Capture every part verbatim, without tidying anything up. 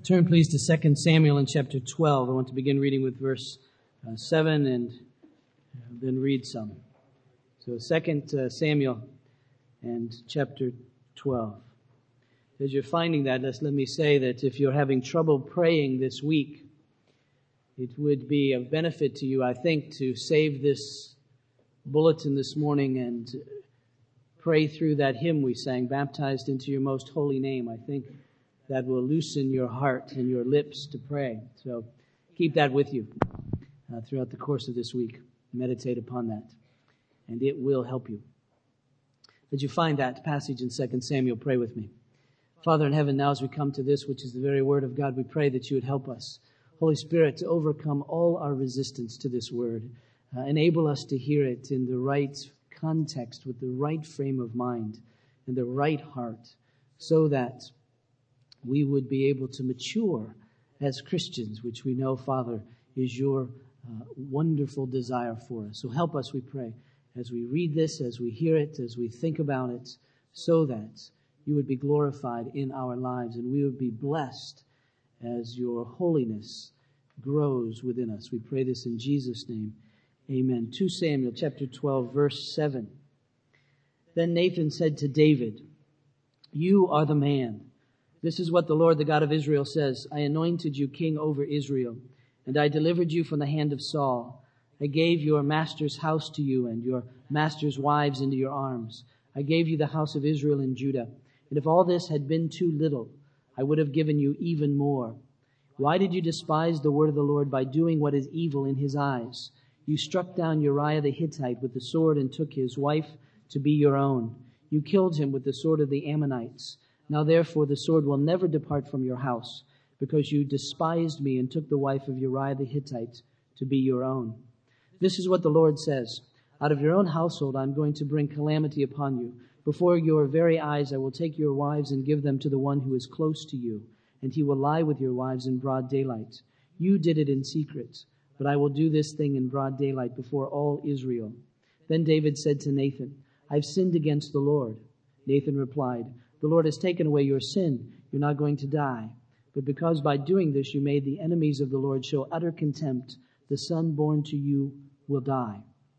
Turn please to Second Samuel in chapter twelve. I want to begin reading with verse uh, seven and uh, then read some. So Second uh, Samuel and chapter twelve. As you're finding that, let's, let me say that if you're having trouble praying this week, it would be of benefit to you, I think, to save this bulletin this morning and pray through that hymn we sang, Baptized into Your Most Holy Name. I think that will loosen your heart and your lips to pray. So keep that with you uh, throughout the course of this week. Meditate upon that, and it will help you. As you find that passage in Second Samuel, pray with me. Father in heaven, now as we come to this, which is the very word of God, we pray that you would help us, Holy Spirit, to overcome all our resistance to this word. Uh, enable us to hear it in the right context, with the right frame of mind and the right heart, so that we would be able to mature as Christians, which we know, Father, is your uh, wonderful desire for us. So help us, we pray, as we read this, as we hear it, as we think about it, so that you would be glorified in our lives and we would be blessed as your holiness grows within us. We pray this in Jesus' name. Amen. Second Samuel chapter twelve, verse seven. Then Nathan said to David, "You are the man. This is what the Lord, the God of Israel, says. I anointed you king over Israel, and I delivered you from the hand of Saul. I gave your master's house to you and your master's wives into your arms. I gave you the house of Israel and Judah. And if all this had been too little, I would have given you even more. Why did you despise the word of the Lord by doing what is evil in his eyes? You struck down Uriah the Hittite with the sword and took his wife to be your own. You killed him with the sword of the Ammonites. Now therefore the sword will never depart from your house, because you despised me and took the wife of Uriah the Hittite to be your own. This is what the Lord says. Out of your own household I am going to bring calamity upon you. Before your very eyes I will take your wives and give them to the one who is close to you, and he will lie with your wives in broad daylight. You did it in secret, but I will do this thing in broad daylight before all Israel." Then David said to Nathan, "I've sinned against the Lord." Nathan replied, "The Lord has taken away your sin. You're not going to die. But because by doing this you made the enemies of the Lord show utter contempt, the son born to you will die."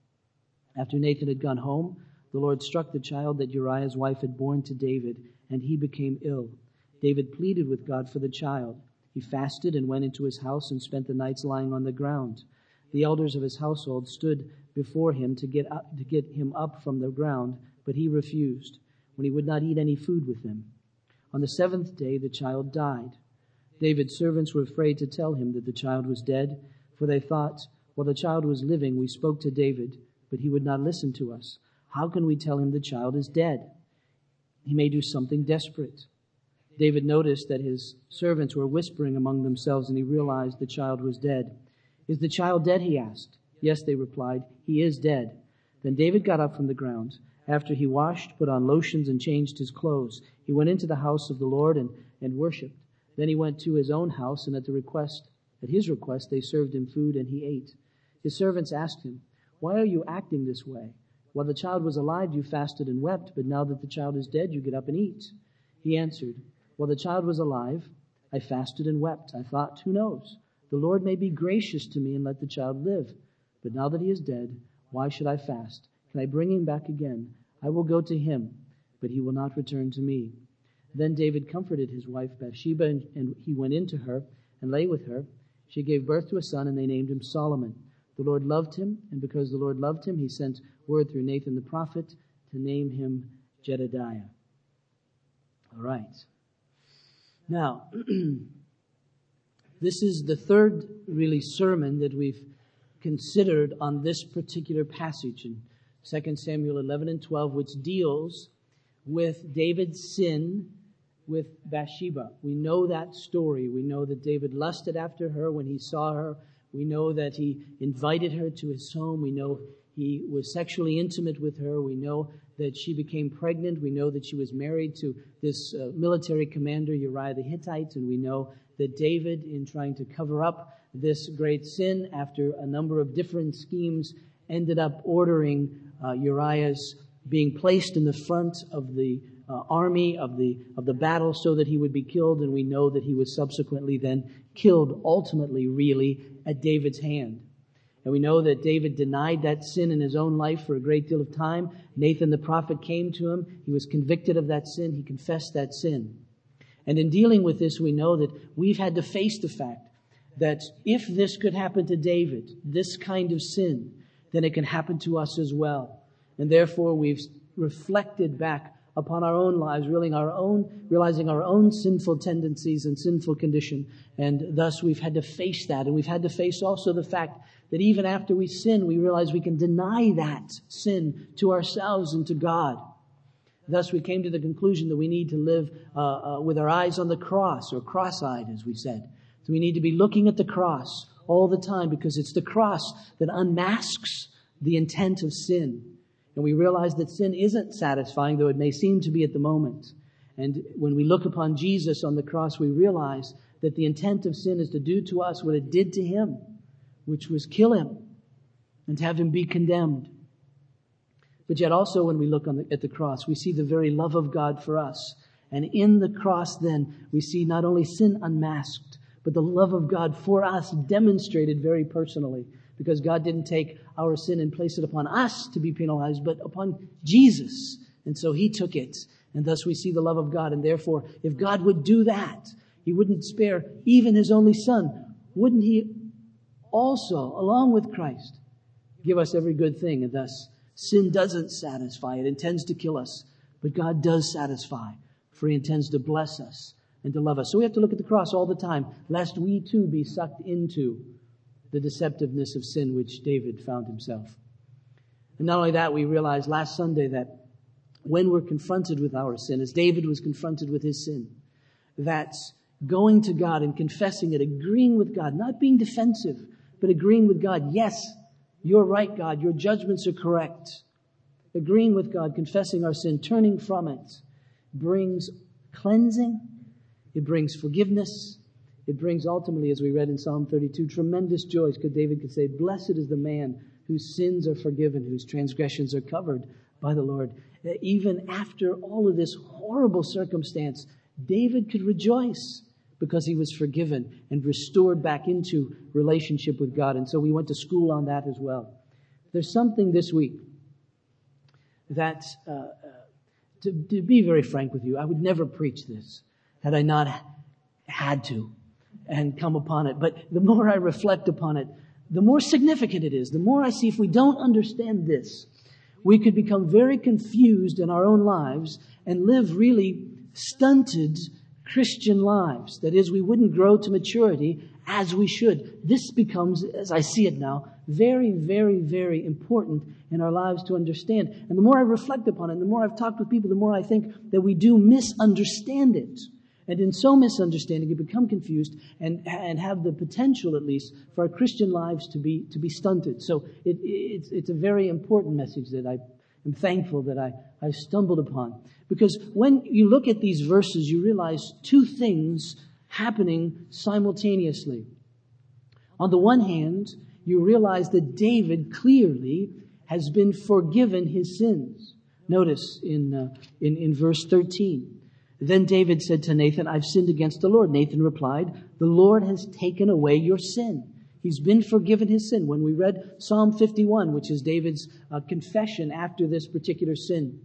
After Nathan had gone home, the Lord struck the child that Uriah's wife had borne to David, and he became ill. David pleaded with God for the child. He fasted and went into his house and spent the nights lying on the ground. The elders of his household stood before him to get up, to get him up from the ground, but he refused, when he would not eat any food with them. On the seventh day the child died. David's servants were afraid to tell him that the child was dead, for they thought, while the child was living, we spoke to David, but he would not listen to us. How can we tell him the child is dead? He may do something desperate. David noticed that his servants were whispering among themselves, and he realized the child was dead. "Is the child dead?" he asked. "Yes," they replied. "He is dead." Then David got up from the ground. After he washed, put on lotions, and changed his clothes, he went into the house of the Lord and, and worshipped. Then he went to his own house, and at the request, at his request, they served him food, and he ate. His servants asked him, "Why are you acting this way? While the child was alive, you fasted and wept, but now that the child is dead, you get up and eat." He answered, "While the child was alive, I fasted and wept. I thought, who knows? The Lord may be gracious to me and let the child live. But now that he is dead, why should I fast? Can I bring him back again? I will go to him, but he will not return to me." Then David comforted his wife Bathsheba, and, and he went in to her and lay with her. She gave birth to a son, and they named him Solomon. The Lord loved him, and because the Lord loved him, he sent word through Nathan the prophet to name him Jedediah. All right. Now, this is the third really sermon that we've considered on this particular passage in Second Samuel eleven and twelve, which deals with David's sin with Bathsheba. We know that story. We know that David lusted after her when he saw her. We know that he invited her to his home. We know he was sexually intimate with her. We know that she became pregnant. We know that she was married to this uh, military commander, Uriah the Hittite. And we know that David, in trying to cover up this great sin after a number of different schemes, ended up ordering uh, Uriah's being placed in the front of the uh, army, of the of the battle, so that he would be killed. And we know that he was subsequently then killed, ultimately, really, at David's hand. And we know that David denied that sin in his own life for a great deal of time. Nathan the prophet came to him. He was convicted of that sin. He confessed that sin. And in dealing with this, we know that we've had to face the fact that if this could happen to David, this kind of sin, then it can happen to us as well. And therefore, we've reflected back upon our own lives, realizing our own, realizing our own sinful tendencies and sinful condition. And thus, we've had to face that. And we've had to face also the fact that even after we sin, we realize we can deny that sin to ourselves and to God. Thus, we came to the conclusion that we need to live uh, uh, with our eyes on the cross, or cross-eyed, as we said. So we need to be looking at the cross all the time, because it's the cross that unmasks the intent of sin. And we realize that sin isn't satisfying, though it may seem to be at the moment. And when we look upon Jesus on the cross, we realize that the intent of sin is to do to us what it did to him, which was kill him and to have him be condemned. But yet also when we look on the, at the cross, we see the very love of God for us. And in the cross then, we see not only sin unmasked, but the love of God for us demonstrated very personally. Because God didn't take our sin and place it upon us to be penalized, but upon Jesus. And so he took it. And thus we see the love of God. And therefore, if God would do that, he wouldn't spare even his only son. Wouldn't he also, along with Christ, give us every good thing? And thus, sin doesn't satisfy. It intends to kill us. But God does satisfy, for he intends to bless us and to love us. So we have to look at the cross all the time, lest we too be sucked into the deceptiveness of sin which David found himself. And not only that, we realized last Sunday that when we're confronted with our sin, as David was confronted with his sin, that's going to God and confessing it, agreeing with God, not being defensive, but agreeing with God. Yes, you're right, God. Your judgments are correct. Agreeing with God, confessing our sin, turning from it, brings cleansing. It brings forgiveness. It brings ultimately, as we read in Psalm thirty-two, tremendous joy. Because David could say, blessed is the man whose sins are forgiven, whose transgressions are covered by the Lord. Even after all of this horrible circumstance, David could rejoice because he was forgiven and restored back into relationship with God. And so we went to school on that as well. There's something this week that, uh, uh, to, to be very frank with you, I would never preach this had I not had to and come upon it. But the more I reflect upon it, the more significant it is. The more I see if we don't understand this, we could become very confused in our own lives and live really stunted Christian lives. That is, we wouldn't grow to maturity as we should. This becomes, as I see it now, very, very, very important in our lives to understand. And the more I reflect upon it, the more I've talked with people, the more I think that we do misunderstand it. And in so misunderstanding, you become confused and and have the potential, at least, for our Christian lives to be to be stunted. So it, it's it's a very important message that I am thankful that I I stumbled upon. Because when you look at these verses, you realize two things happening simultaneously. On the one hand, you realize that David clearly has been forgiven his sins. Notice in uh, in in verse thirteen. Then David said to Nathan, I've sinned against the Lord. Nathan replied, the Lord has taken away your sin. He's been forgiven his sin. When we read Psalm fifty-one, which is David's uh, confession after this particular sin,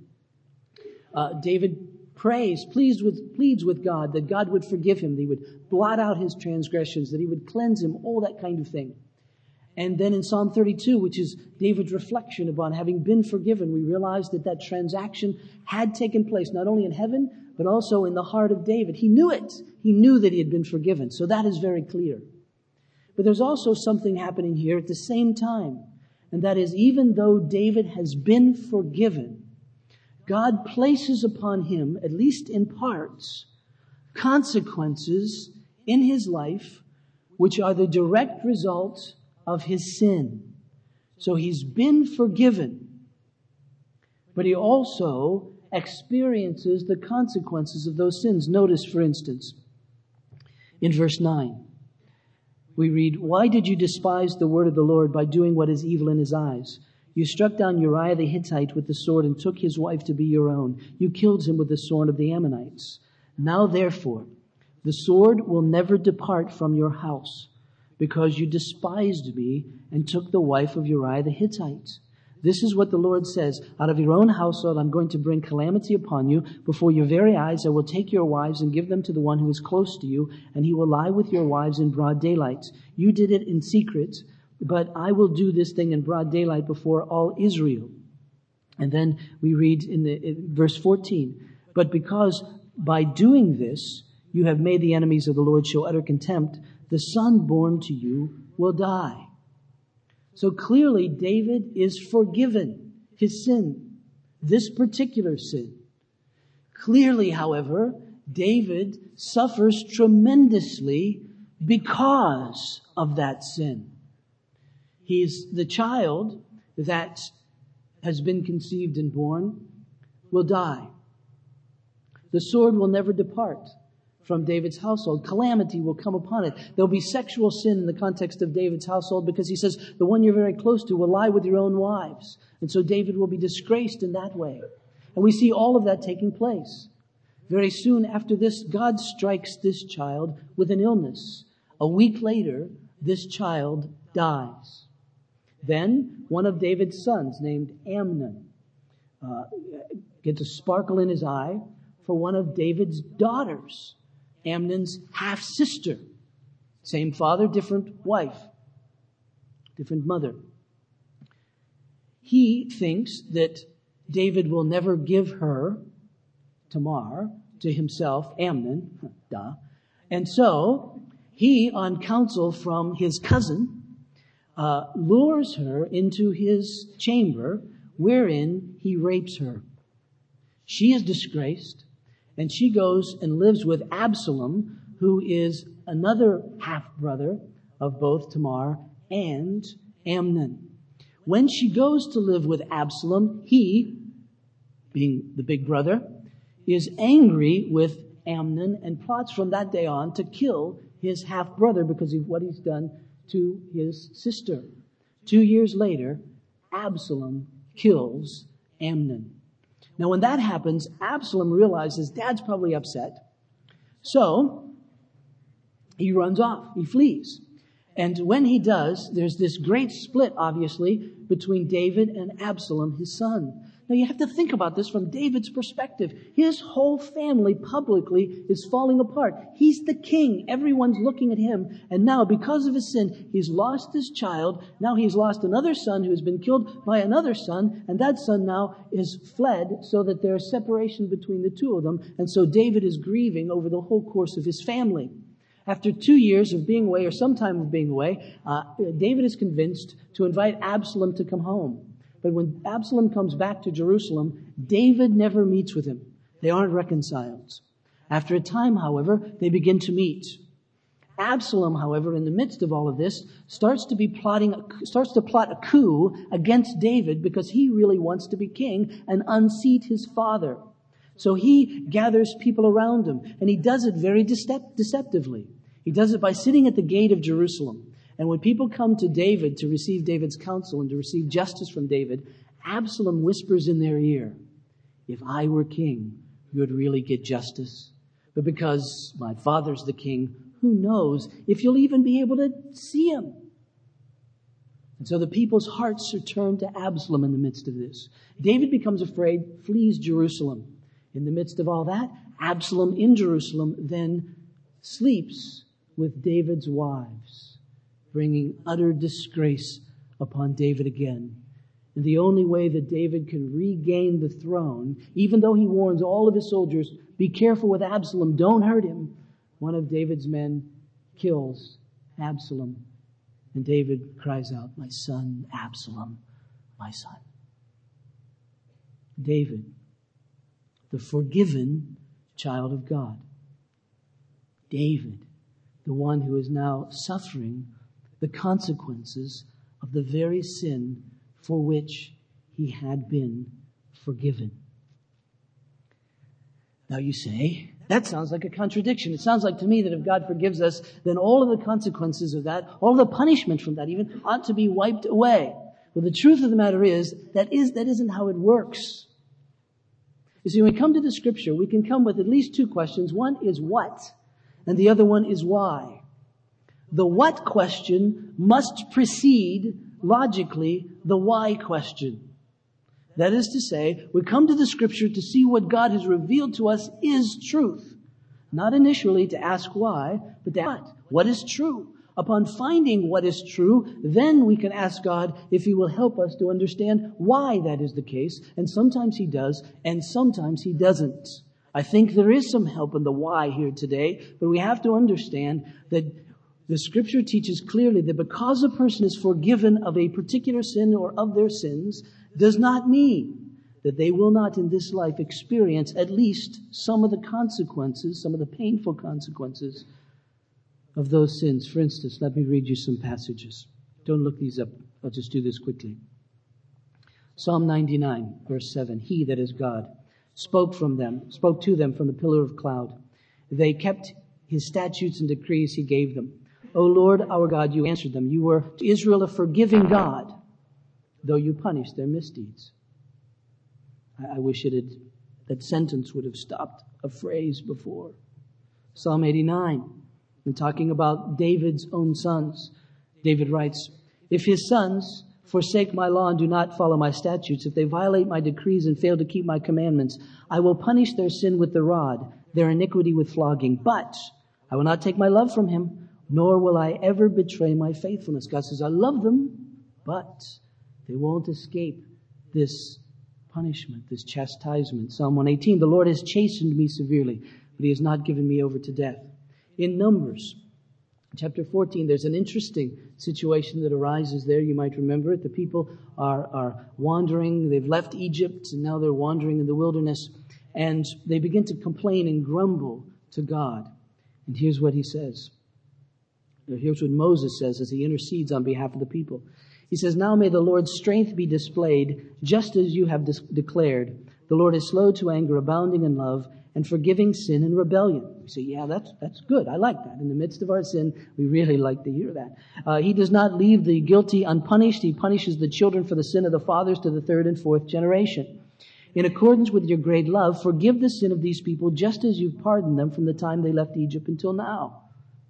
uh, David prays, pleads with, pleads with God that God would forgive him, that he would blot out his transgressions, that he would cleanse him, all that kind of thing. And then in Psalm thirty-two, which is David's reflection upon having been forgiven, we realize that that transaction had taken place, not only in heaven, but also in the heart of David. He knew it. He knew that he had been forgiven. So that is very clear. But there's also something happening here at the same time. And that is, even though David has been forgiven, God places upon him, at least in parts, consequences in his life, which are the direct result of his sin. So he's been forgiven, but he also experiences the consequences of those sins. Notice, for instance, in verse nine, we read, why did you despise the word of the Lord by doing what is evil in his eyes? You struck down Uriah the Hittite with the sword and took his wife to be your own. You killed him with the sword of the Ammonites. Now therefore, the sword will never depart from your house, because you despised me and took the wife of Uriah the Hittite. This is what the Lord says, out of your own household I'm going to bring calamity upon you. Before your very eyes I will take your wives and give them to the one who is close to you, and he will lie with your wives in broad daylight. You did it in secret, but I will do this thing in broad daylight before all Israel. And then we read in, the, in verse fourteen, but because by doing this you have made the enemies of the Lord show utter contempt, the son born to you will die. So clearly, David is forgiven his sin, this particular sin. Clearly, however, David suffers tremendously because of that sin. He's the child that has been conceived and born will die. The sword will never depart from David's household. Calamity will come upon it. There'll be sexual sin in the context of David's household, because he says the one you're very close to will lie with your own wives. And so David will be disgraced in that way. And we see all of that taking place. Very soon after this, God strikes this child with an illness. A week later, this child dies. Then one of David's sons, named Amnon, uh, gets a sparkle in his eye for one of David's daughters, Amnon's half-sister. Same father, different wife, different mother. He thinks that David will never give her, Tamar, to himself, Amnon, duh. And so he, on counsel from his cousin, uh, lures her into his chamber, wherein he rapes her. She is disgraced, and she goes and lives with Absalom, who is another half-brother of both Tamar and Amnon. When she goes to live with Absalom, he, being the big brother, is angry with Amnon and plots from that day on to kill his half-brother because of what he's done to his sister. Two years later, Absalom kills Amnon. Now, when that happens, Absalom realizes Dad's probably upset. So, he runs off. He flees. And when he does, there's this great split, obviously, between David and Absalom, his son. Now, you have to think about this from David's perspective. His whole family publicly is falling apart. He's the king. Everyone's looking at him. And now, because of his sin, he's lost his child. Now he's lost another son who has been killed by another son. And that son now is fled so that there's separation between the two of them. And so David is grieving over the whole course of his family. After two years of being away, or some time of being away, uh, David is convinced to invite Absalom to come home. But when Absalom comes back to Jerusalem, David never meets with him. They aren't reconciled. After a time, however, they begin to meet. Absalom, however, in the midst of all of this, starts to be plotting, starts to plot a coup against David because he really wants to be king and unseat his father. So he gathers people around him, and he does it very decep- deceptively. He does it by sitting at the gate of Jerusalem. And when people come to David to receive David's counsel and to receive justice from David, Absalom whispers in their ear, if I were king, you would really get justice. But because my father's the king, who knows if you'll even be able to see him? And so the people's hearts are turned to Absalom in the midst of this. David becomes afraid, flees Jerusalem. In the midst of all that, Absalom in Jerusalem then sleeps with David's wives, bringing utter disgrace upon David again. And the only way that David can regain the throne, even though he warns all of his soldiers, be careful with Absalom, don't hurt him, one of David's men kills Absalom. And David cries out, my son, Absalom, my son. David, the forgiven child of God. David, the one who is now suffering the consequences of the very sin for which he had been forgiven. Now you say, that sounds like a contradiction. It sounds like to me that if God forgives us, then all of the consequences of that, all the punishment from that even, ought to be wiped away. Well, the truth of the matter is, that is, that isn't how it works. You see, when we come to the Scripture, we can come with at least two questions. One is what, and the other one is why. The what question must precede, logically, the why question. That is to say, we come to the Scripture to see what God has revealed to us is truth. Not initially to ask why, but to ask what? What is true? Upon finding what is true, then we can ask God if He will help us to understand why that is the case. And sometimes He does, and sometimes He doesn't. I think there is some help in the why here today, but we have to understand that the Scripture teaches clearly that because a person is forgiven of a particular sin or of their sins, does not mean that they will not in this life experience at least some of the consequences, some of the painful consequences of those sins. For instance, let me read you some passages. Don't look these up. I'll just do this quickly. Psalm ninety-nine, verse seven. He, that is God, spoke from them, spoke to them from the pillar of cloud. They kept His statutes and decrees He gave them. O Lord, our God, you answered them. You were to Israel a forgiving God, though you punished their misdeeds. I, I wish it had, that sentence would have stopped a phrase before. Psalm eighty-nine. And talking about David's own sons, David writes, if his sons forsake my law and do not follow my statutes, if they violate my decrees and fail to keep my commandments, I will punish their sin with the rod, their iniquity with flogging. But I will not take my love from him, nor will I ever betray my faithfulness. God says, I love them, but they won't escape this punishment, this chastisement. Psalm one eighteen, the Lord has chastened me severely, but He has not given me over to death. In Numbers, chapter fourteen, there's an interesting situation that arises there. You might remember it. The people are, are wandering. They've left Egypt, and now they're wandering in the wilderness. And they begin to complain and grumble to God. And here's what He says. Here's what Moses says as he intercedes on behalf of the people. He says, now may the Lord's strength be displayed just as you have dis- declared. The Lord is slow to anger, abounding in love, and forgiving sin and rebellion. You say, yeah, that's that's good. I like that. In the midst of our sin, we really like to hear that. Uh, he does not leave the guilty unpunished. He punishes the children for the sin of the fathers to the third and fourth generation. In accordance with your great love, forgive the sin of these people just as you've pardoned them from the time they left Egypt until now.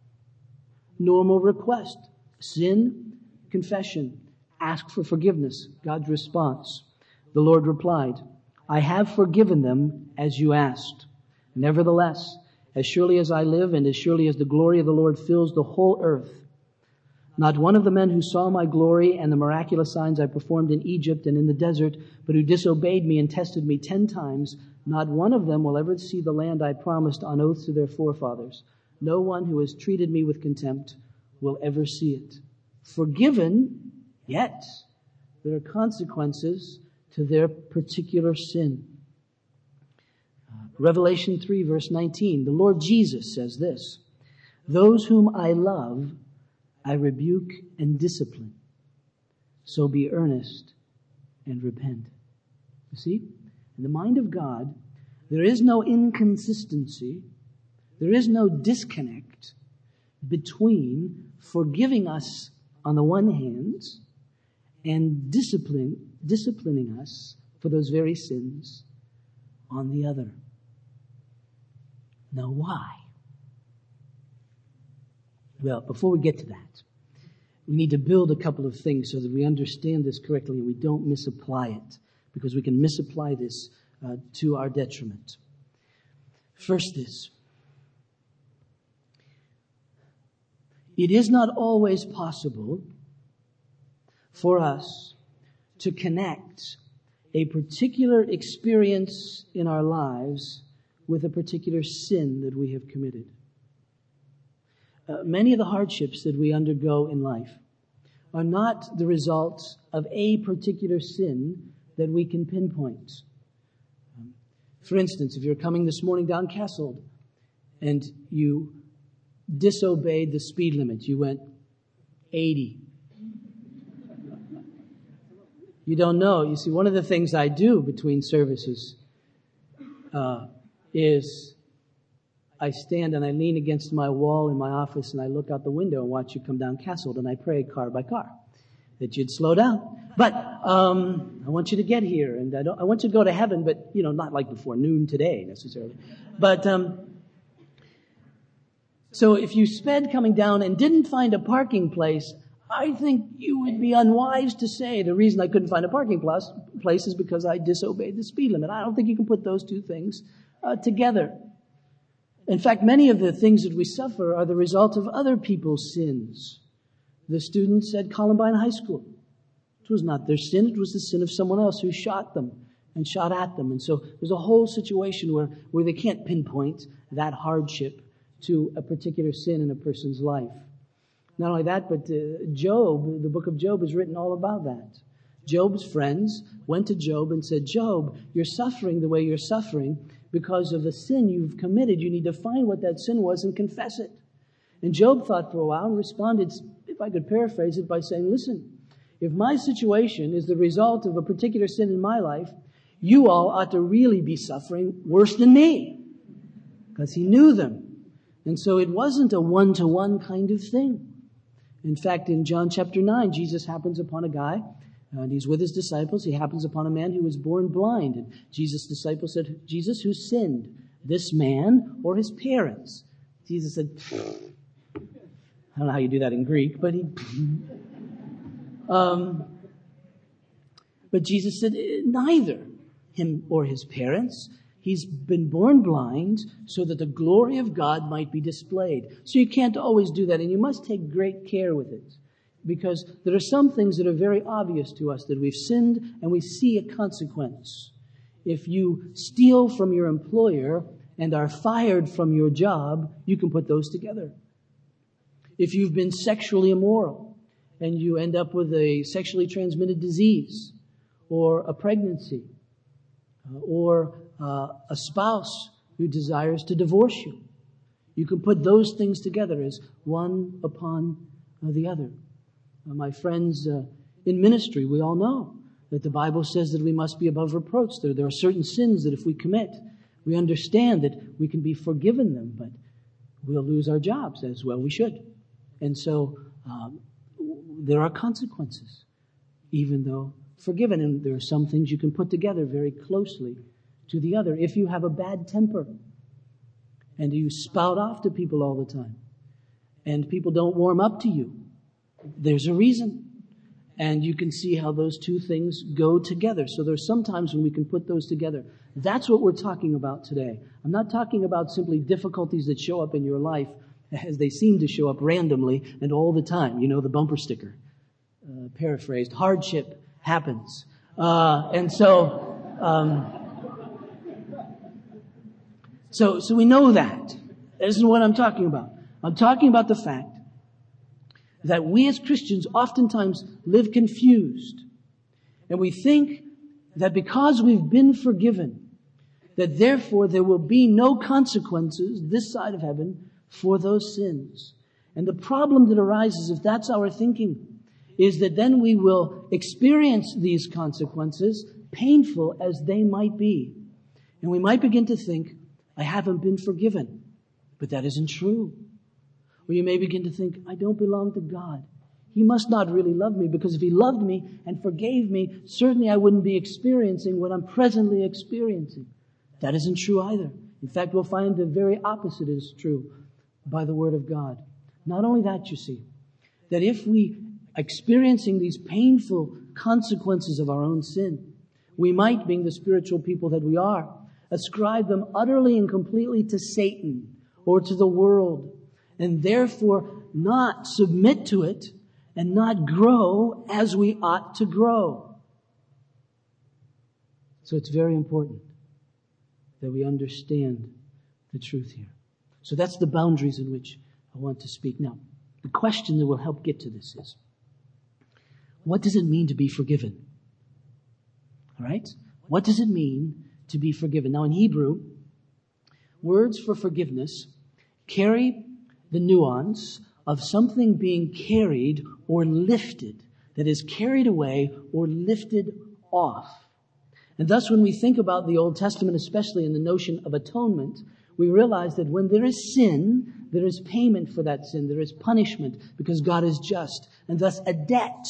Normal request. Sin, confession. Ask for forgiveness. God's response. The Lord replied, I have forgiven them as you asked. Nevertheless, as surely as I live and as surely as the glory of the Lord fills the whole earth, not one of the men who saw my glory and the miraculous signs I performed in Egypt and in the desert, but who disobeyed me and tested me ten times, not one of them will ever see the land I promised on oath to their forefathers. No one who has treated me with contempt will ever see it. Forgiven, yet there are consequences to their particular sin. Revelation three, verse nineteen, the Lord Jesus says this, those whom I love, I rebuke and discipline. So be earnest and repent. You see, in the mind of God, there is no inconsistency, there is no disconnect between forgiving us on the one hand and discipline, disciplining us for those very sins on the other. Now, why? Well, before we get to that, we need to build a couple of things so that we understand this correctly and we don't misapply it, because we can misapply this uh, to our detriment. First, this. It is not always possible for us to connect a particular experience in our lives with a particular sin that we have committed. Uh, many of the hardships that we undergo in life are not the result of a particular sin that we can pinpoint. Um, for instance, if you're coming this morning down Castle and you disobeyed the speed limit, you went eighty. You don't know. You see, one of the things I do between services uh, is I stand and I lean against my wall in my office and I look out the window and watch you come down Castle, and I pray car by car. that you'd slow down. But um, I want you to get here, and I, don't, I want you to go to heaven, but, you know, not like before noon today necessarily. But um, so if you sped coming down and didn't find a parking place, I think you would be unwise to say the reason I couldn't find a parking place is because I disobeyed the speed limit. I don't think you can put those two things uh, together. In fact, many of the things that we suffer are the result of other people's sins. The students at Columbine High School, it was not their sin, it was the sin of someone else who shot them and shot at them. And so there's a whole situation where, where they can't pinpoint that hardship to a particular sin in a person's life. Not only that, but uh, Job, the book of Job is written all about that. Job's friends went to Job and said, Job, you're suffering the way you're suffering because of the sin you've committed. You need to find what that sin was and confess it. And Job thought for a while and responded, if I could paraphrase it, by saying, listen, if my situation is the result of a particular sin in my life, you all ought to really be suffering worse than me. Because he knew them. And so it wasn't a one-to-one kind of thing. In fact, in John chapter nine, Jesus happens upon a guy, and he's with his disciples. He happens upon a man who was born blind. And Jesus' disciples said, Jesus, who sinned, this man or his parents? Jesus said, I don't know how you do that in Greek, but he... um, but Jesus said, neither him or his parents. He's been born blind so that the glory of God might be displayed. So you can't always do that, and you must take great care with it. Because there are some things that are very obvious to us, that we've sinned and we see a consequence. If you steal from your employer and are fired from your job, you can put those together. If you've been sexually immoral and you end up with a sexually transmitted disease or a pregnancy or uh, a spouse who desires to divorce you, you can put those things together as one upon uh, the other. Uh, my friends uh, in ministry, we all know that the Bible says that we must be above reproach. There, there are certain sins that if we commit, we understand that we can be forgiven them, but we'll lose our jobs, as well we should. And so um, there are consequences, even though forgiven. And there are some things you can put together very closely to the other. If you have a bad temper and you spout off to people all the time and people don't warm up to you, there's a reason. And you can see how those two things go together. So there's some times when we can put those together. That's what we're talking about today. I'm not talking about simply difficulties that show up in your life as they seem to show up randomly and all the time. You know, the bumper sticker, uh, paraphrased, hardship happens. Uh, and so, um, so, so we know that. That isn't what I'm talking about. I'm talking about the fact that we as Christians oftentimes live confused. And we think that because we've been forgiven, that therefore there will be no consequences this side of heaven for those sins. And the problem that arises, if that's our thinking, is that then we will experience these consequences, painful as they might be. And we might begin to think, I haven't been forgiven. But that isn't true. Or you may begin to think, I don't belong to God. He must not really love me, because if He loved me and forgave me, certainly I wouldn't be experiencing what I'm presently experiencing. That isn't true either. In fact, we'll find the very opposite is true by the Word of God. Not only that, you see, that if we experiencing these painful consequences of our own sin, we might, being the spiritual people that we are, ascribe them utterly and completely to Satan or to the world, and therefore not submit to it and not grow as we ought to grow. So it's very important that we understand the truth here. So that's the boundaries in which I want to speak. Now, the question that will help get to this is, what does it mean to be forgiven? All right? What does it mean to be forgiven? Now, in Hebrew, words for forgiveness carry the nuance of something being carried or lifted, that is carried away or lifted off. And thus, when we think about the Old Testament, especially in the notion of atonement, we realize that when there is sin, there is payment for that sin. There is punishment because God is just. And thus, a debt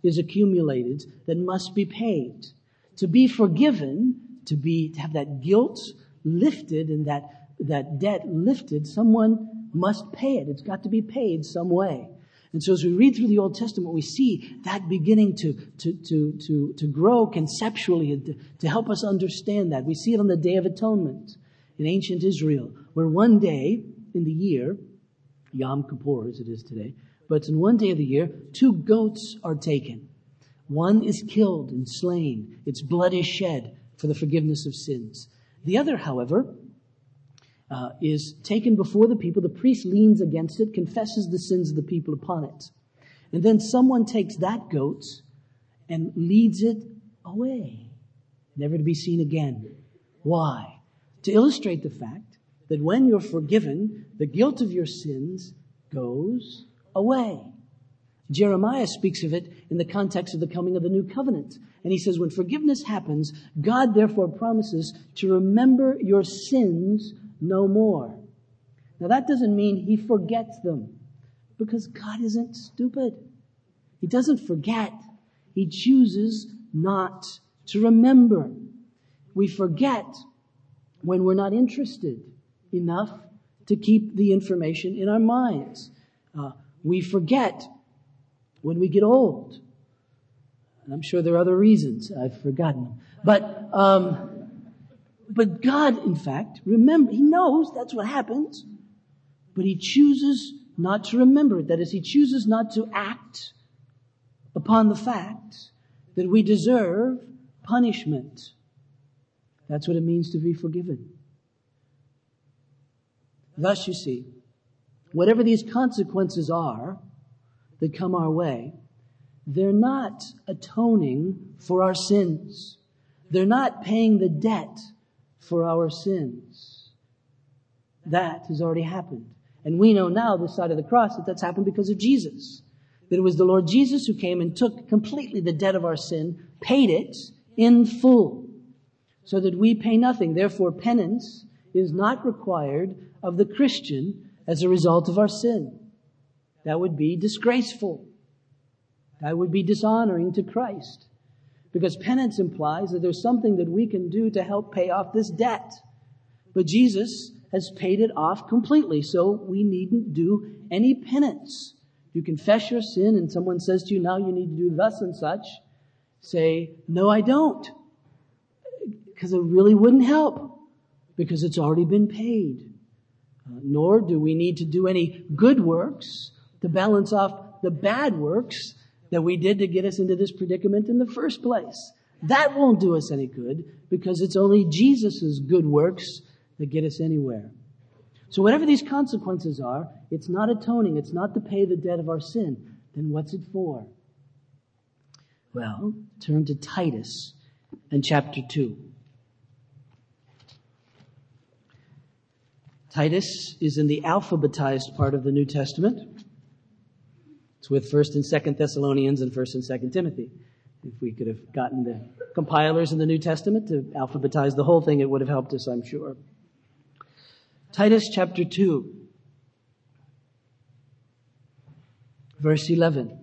is accumulated that must be paid. To be forgiven, to be to have that guilt lifted and that, that debt lifted, someone must pay it. It's got to be paid some way. And so as we read through the Old Testament, we see that beginning to, to, to, to, to grow conceptually and to, to help us understand that. We see it on the Day of Atonement in ancient Israel, where one day in the year, Yom Kippur as it is today, but in one day of the year, two goats are taken. One is killed and slain. Its blood is shed for the forgiveness of sins. The other, however, uh, is taken before the people. The priest leans against it, confesses the sins of the people upon it. And then someone takes that goat and leads it away, never to be seen again. Why? To illustrate the fact that when you're forgiven, the guilt of your sins goes away. Jeremiah speaks of it in the context of the coming of the new covenant. And he says, when forgiveness happens, God therefore promises to remember your sins no more. Now that doesn't mean he forgets them, because God isn't stupid. He doesn't forget. He chooses not to remember. We forget when we're not interested enough to keep the information in our minds. Uh, we forget when we get old. And I'm sure there are other reasons. I've forgotten them. But, um, but God, in fact, remember, He knows that's what happens, but He chooses not to remember it. That is, He chooses not to act upon the fact that we deserve punishment. That's what it means to be forgiven. Thus, you see, whatever these consequences are that come our way, they're not atoning for our sins. They're not paying the debt for our sins. That has already happened. And we know now, this side of the cross, that that's happened because of Jesus. That it was the Lord Jesus who came and took completely the debt of our sin, paid it in full, so that we pay nothing. Therefore, penance is not required of the Christian as a result of our sin. That would be disgraceful. That would be dishonoring to Christ. Because penance implies that there's something that we can do to help pay off this debt. But Jesus has paid it off completely, so we needn't do any penance. You confess your sin and someone says to you, now you need to do thus and such. Say, no, I don't. Because it really wouldn't help. Because it's already been paid. Uh, nor do we need to do any good works to balance off the bad works that we did to get us into this predicament in the first place. That won't do us any good, because it's only Jesus' good works that get us anywhere. So whatever these consequences are, it's not atoning, it's not to pay the debt of our sin. Then what's it for? Well, turn to Titus and chapter two. Titus is in the alphabetized part of the New Testament. It's with First and Second Thessalonians and First and Second Timothy. If we could have gotten the compilers in the New Testament to alphabetize the whole thing, it would have helped us, I'm sure. Titus chapter two, verse eleven.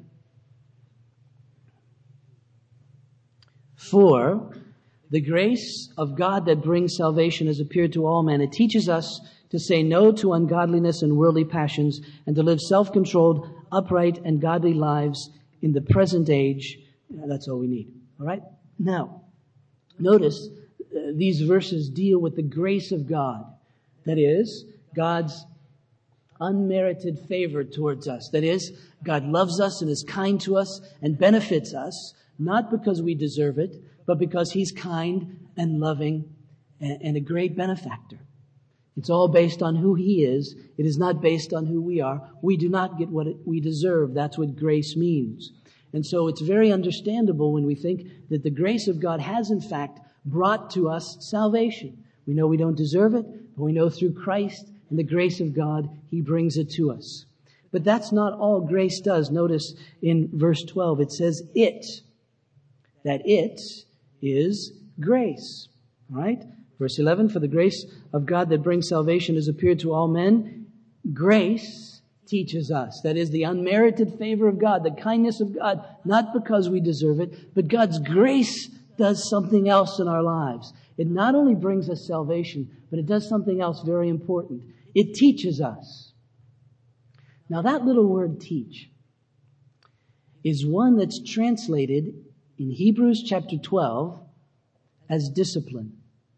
For the grace of God that brings salvation has appeared to all men. It teaches us to say no to ungodliness and worldly passions, and to live self-controlled, upright, and godly lives in the present age. That's all we need. All right? Now, notice uh, these verses deal with the grace of God. That is, God's unmerited favor towards us. That is, God loves us and is kind to us and benefits us, not because we deserve it, but because He's kind and loving and, and a great benefactor. It's all based on who He is. It is not based on who we are. We do not get what we deserve. That's what grace means. And so it's very understandable when we think that the grace of God has in fact brought to us salvation. We know we don't deserve it, but we know through Christ and the grace of God, He brings it to us. But that's not all grace does. Notice in verse twelve, it says it. That it is grace. All right? Verse eleven, for the grace of God that brings salvation has appeared to all men. Grace teaches us. That is the unmerited favor of God, the kindness of God, not because we deserve it, but God's grace does something else in our lives. It not only brings us salvation, but it does something else very important. It teaches us. Now that little word teach is one that's translated in Hebrews chapter twelve as discipline.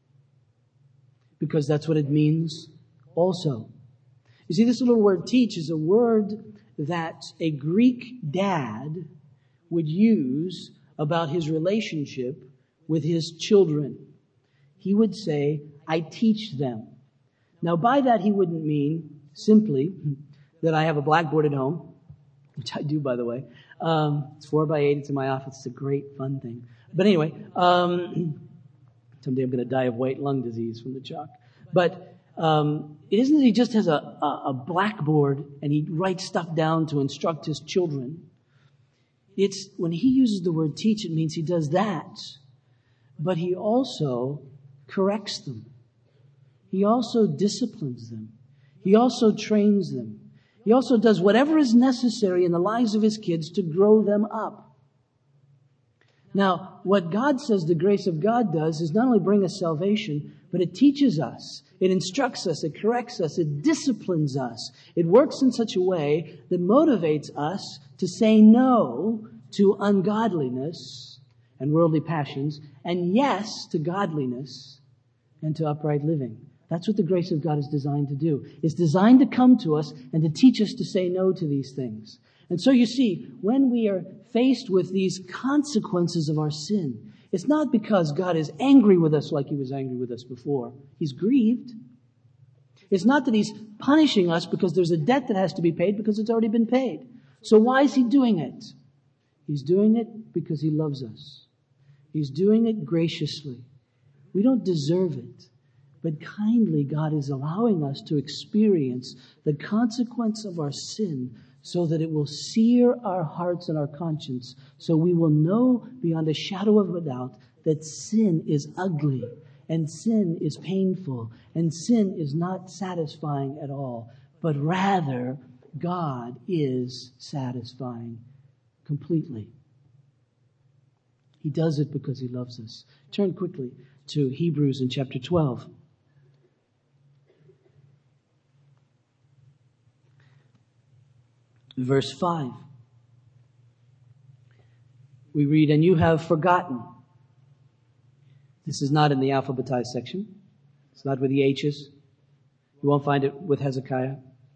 Because that's what it means also. You see, this little word teach is a word that a Greek dad would use about his relationship with his children. He would say, I teach them. Now, by that, he wouldn't mean simply that I have a blackboard at home, which I do, by the way. Um, it's four by eight. It's in my office. It's a great, fun thing. But anyway, um, someday I'm going to die of white lung disease from the chalk. But um, it isn't that he just has a, a, a blackboard and he writes stuff down to instruct his children. It's when he uses the word teach, it means he does that. But he also corrects them. He also disciplines them. He also trains them. He also does whatever is necessary in the lives of his kids to grow them up. Now, what God says the grace of God does is not only bring us salvation, but it teaches us. It instructs us. It corrects us. It disciplines us. It works in such a way that motivates us to say no to ungodliness and worldly passions, and yes to godliness and to upright living. That's what the grace of God is designed to do. It's designed to come to us and to teach us to say no to these things. And so you see, when we are faced with these consequences of our sin, it's not because God is angry with us like he was angry with us before. He's grieved. It's not that he's punishing us because there's a debt that has to be paid because it's already been paid. So why is he doing it? He's doing it because he loves us. He's doing it graciously. We don't deserve it. But kindly, God is allowing us to experience the consequence of our sin so that it will sear our hearts and our conscience, so we will know beyond a shadow of a doubt that sin is ugly, and sin is painful, and sin is not satisfying at all, but rather God is satisfying completely. He does it because he loves us. Turn quickly to Hebrews in chapter twelve. Verse five. We read, and you have forgotten. This is not in the alphabetized section. It's not with the H's. You won't find it with Hezekiah.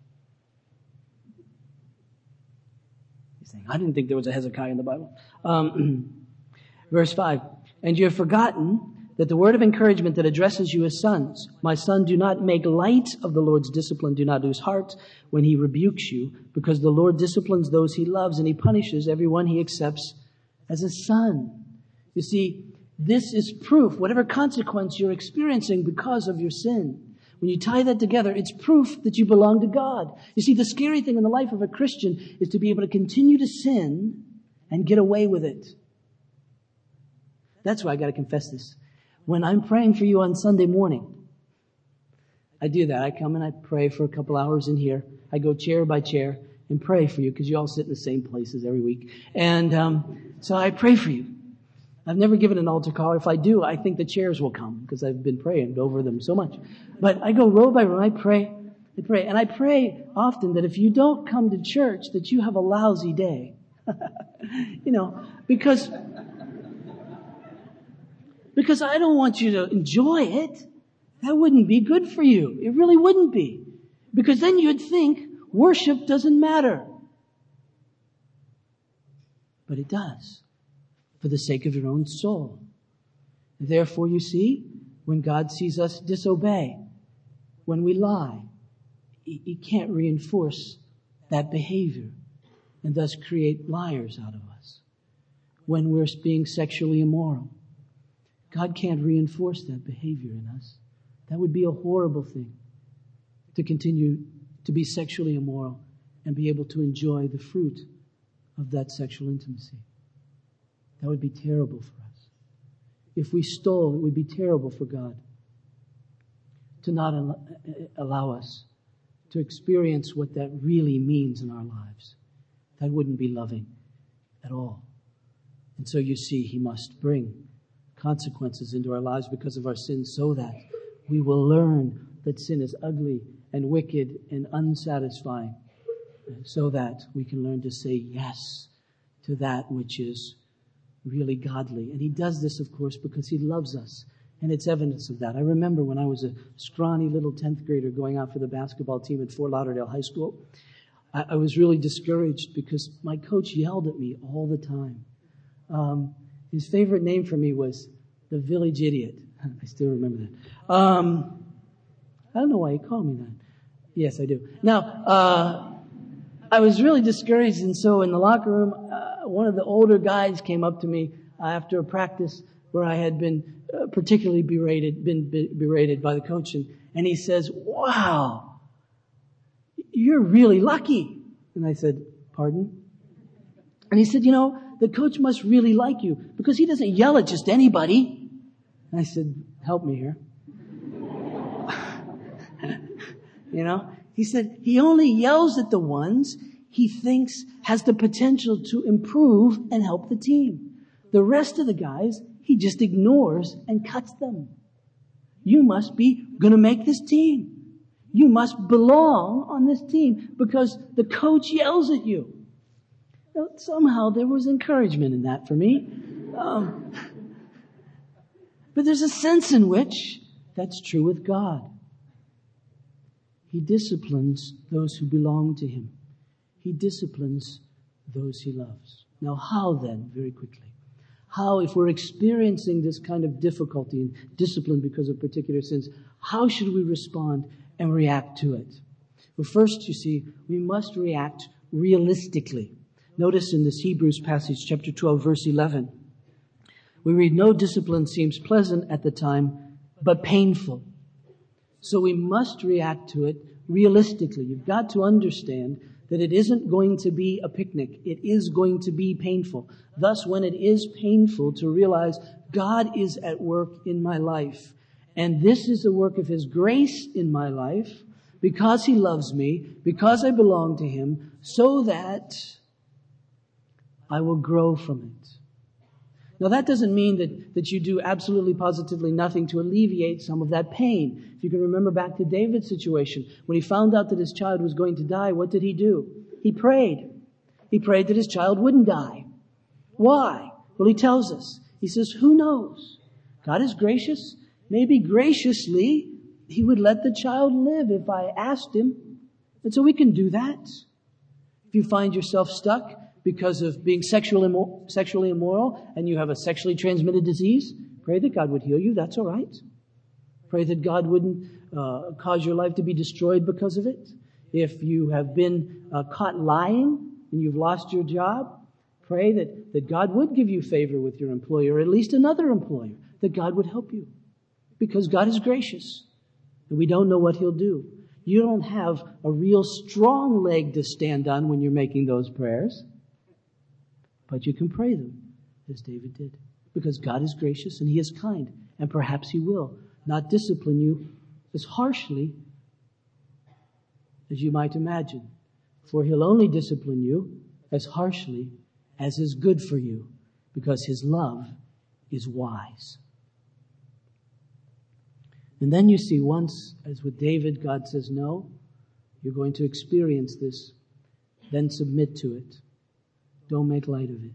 He's saying, I didn't think there was a Hezekiah in the Bible. Um, verse five. And you have forgotten that the word of encouragement that addresses you as sons, my son, do not make light of the Lord's discipline. Do not lose heart when he rebukes you, because the Lord disciplines those he loves, and he punishes everyone he accepts as a son. You see, this is proof, whatever consequence you're experiencing because of your sin. When you tie that together, it's proof that you belong to God. You see, the scary thing in the life of a Christian is to be able to continue to sin and get away with it. That's why I got to confess this. When I'm praying for you on Sunday morning, I do that. I come and I pray for a couple hours in here. I go chair by chair and pray for you because you all sit in the same places every week. And um, so I pray for you. I've never given an altar call. If I do, I think the chairs will come because I've been praying over them so much. But I go row by row. I pray. I pray. And I pray often that if you don't come to church, that you have a lousy day. you know, because... Because I don't want you to enjoy it. That wouldn't be good for you. It really wouldn't be. Because then you'd think worship doesn't matter. But it does. For the sake of your own soul. Therefore, you see, when God sees us disobey, when we lie, He can't reinforce that behavior and thus create liars out of us. When we're being sexually immoral, God can't reinforce that behavior in us. That would be a horrible thing, to continue to be sexually immoral and be able to enjoy the fruit of that sexual intimacy. That would be terrible for us. If we stole, it would be terrible for God to not allow us to experience what that really means in our lives. That wouldn't be loving at all. And so you see, He must bring consequences into our lives because of our sins so that we will learn that sin is ugly and wicked and unsatisfying, so that we can learn to say yes to that which is really godly. And He does this, of course, because He loves us. And it's evidence of that. I remember when I was a scrawny little tenth grader going out for the basketball team at Fort Lauderdale High School, I, I was really discouraged because my coach yelled at me all the time. Um, his favorite name for me was the Village Idiot. I still remember that. Um, I don't know why he called me that. Yes, I do. Now, uh, I was really discouraged, and so in the locker room, uh, one of the older guys came up to me uh, after a practice where I had been uh, particularly berated, been be- berated by the coach, and, and he says, "Wow, you're really lucky." And I said, "Pardon?" And he said, "You know, the coach must really like you because he doesn't yell at just anybody." And I said, "Help me here." You know, he said he only yells at the ones he thinks has the potential to improve and help the team. The rest of the guys, he just ignores and cuts them. You must be going to make this team. You must belong on this team because the coach yells at you. Now, somehow there was encouragement in that for me. Um, but there's a sense in which that's true with God. He disciplines those who belong to Him. He disciplines those He loves. Now, how then, very quickly, how, if we're experiencing this kind of difficulty and discipline because of particular sins, how should we respond and react to it? Well, first, you see, we must react realistically. Notice in this Hebrews passage, chapter twelve, verse eleven, we read, "No discipline seems pleasant at the time, but painful." So we must react to it realistically. You've got to understand that it isn't going to be a picnic. It is going to be painful. Thus, when it is painful to realize God is at work in my life, and this is a work of His grace in my life, because He loves me, because I belong to Him, so that I will grow from it. Now, that doesn't mean that, that you do absolutely positively nothing to alleviate some of that pain. If you can remember back to David's situation, when he found out that his child was going to die, what did he do? He prayed. He prayed that his child wouldn't die. Why? Well, he tells us. He says, who knows? God is gracious. Maybe graciously He would let the child live if I asked Him. And so we can do that. If you find yourself stuck because of being sexual immo- sexually immoral and you have a sexually transmitted disease, pray that God would heal you. That's all right. Pray that God wouldn't uh, cause your life to be destroyed because of it. If you have been uh, caught lying and you've lost your job, pray that, that God would give you favor with your employer, or at least another employer, that God would help you. Because God is gracious and we don't know what He'll do. You don't have a real strong leg to stand on when you're making those prayers. But you can pray them, as David did, because God is gracious and He is kind, and perhaps He will not discipline you as harshly as you might imagine, for He'll only discipline you as harshly as is good for you, because His love is wise. And then you see, once, as with David, God says, no, you're going to experience this, then submit to it. Don't make light of it.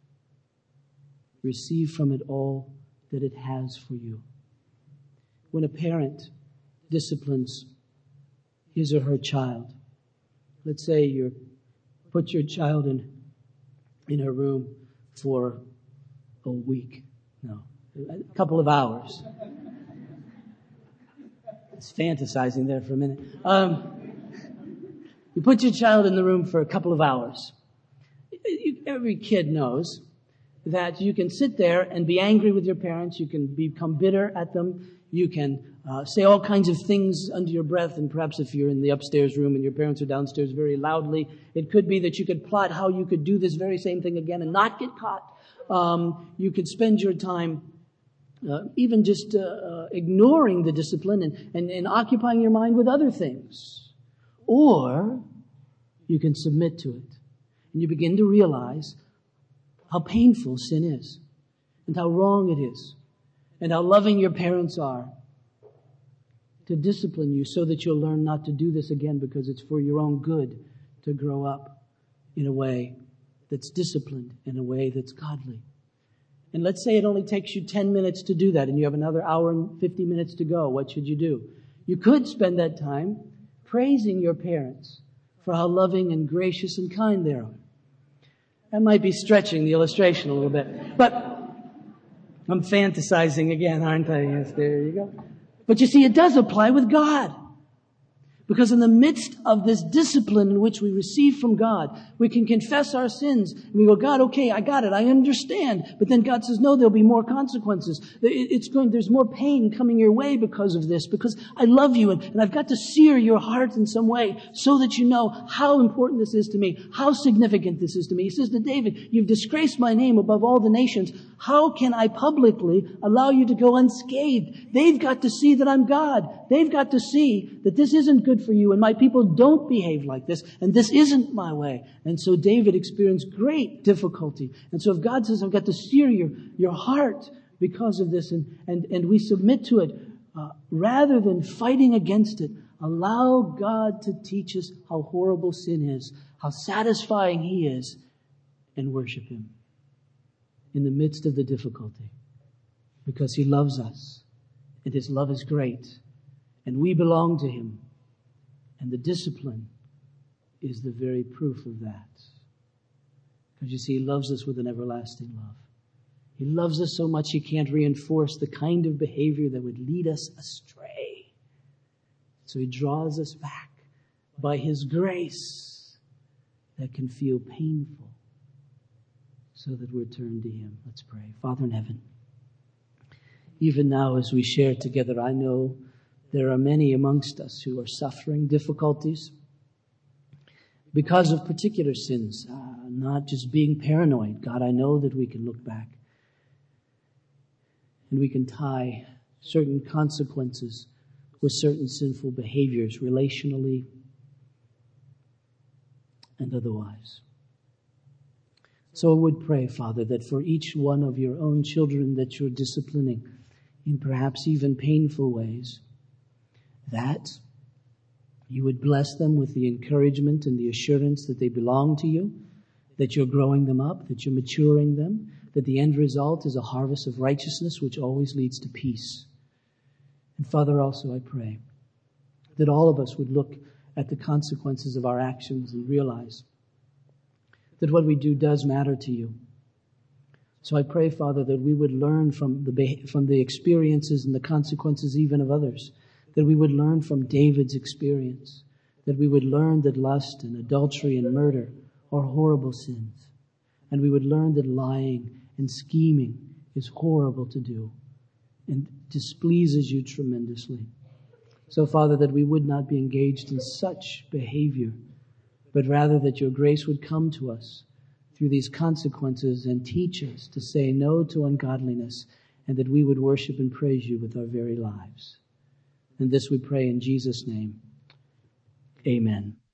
Receive from it all that it has for you. When a parent disciplines his or her child, let's say you put your child in, in a room for a week, no, a couple of hours. It's fantasizing there for a minute. Um, you put your child in the room for a couple of hours. Every kid knows that you can sit there and be angry with your parents. You can become bitter at them. You can uh, say all kinds of things under your breath. And perhaps if you're in the upstairs room and your parents are downstairs very loudly, it could be that you could plot how you could do this very same thing again and not get caught. Um, you could spend your time uh, even just uh, uh, ignoring the discipline and, and, and occupying your mind with other things. Or you can submit to it. And you begin to realize how painful sin is, and how wrong it is, and how loving your parents are to discipline you so that you'll learn not to do this again, because it's for your own good to grow up in a way that's disciplined, in a way that's godly. And let's say it only takes you ten minutes to do that, and you have another hour and fifty minutes to go. What should you do? You could spend that time praising your parents for how loving and gracious and kind they are. That might be stretching the illustration a little bit, but I'm fantasizing again, aren't I? Yes, there you go. But you see, it does apply with God. Because in the midst of this discipline in which we receive from God, we can confess our sins. And we go, God, okay, I got it. I understand. But then God says, no, there'll be more consequences. It's going, there's more pain coming your way because of this, because I love you. And, and I've got to sear your heart in some way so that you know how important this is to me, how significant this is to me. He says to David, you've disgraced my name above all the nations. How can I publicly allow you to go unscathed? They've got to see that I'm God. They've got to see that this isn't good for you, and my people don't behave like this, and this isn't my way. And so David experienced great difficulty. And so if God says, I've got to sear your, your heart because of this, and, and, and we submit to it, uh, rather than fighting against it, allow God to teach us how horrible sin is, how satisfying He is, and worship Him in the midst of the difficulty, because He loves us, and His love is great, and we belong to Him. And the discipline is the very proof of that. Because you see, He loves us with an everlasting love. He loves us so much He can't reinforce the kind of behavior that would lead us astray. So He draws us back by His grace that can feel painful, so that we're turned to Him. Let's pray. Father in heaven, even now as we share together, I know there are many amongst us who are suffering difficulties because of particular sins, uh, not just being paranoid. God, I know that we can look back and we can tie certain consequences with certain sinful behaviors, relationally and otherwise. So I would pray, Father, that for each one of your own children that you're disciplining in perhaps even painful ways, that you would bless them with the encouragement and the assurance that they belong to you, that you're growing them up, that you're maturing them, that the end result is a harvest of righteousness which always leads to peace. And Father, also I pray that all of us would look at the consequences of our actions and realize that what we do does matter to you. So I pray, Father, that we would learn from the from the experiences and the consequences even of others, that we would learn from David's experience, that we would learn that lust and adultery and murder are horrible sins, and we would learn that lying and scheming is horrible to do and displeases you tremendously. So, Father, that we would not be engaged in such behavior, but rather that your grace would come to us through these consequences and teach us to say no to ungodliness, and that we would worship and praise you with our very lives. And this we pray in Jesus' name. Amen.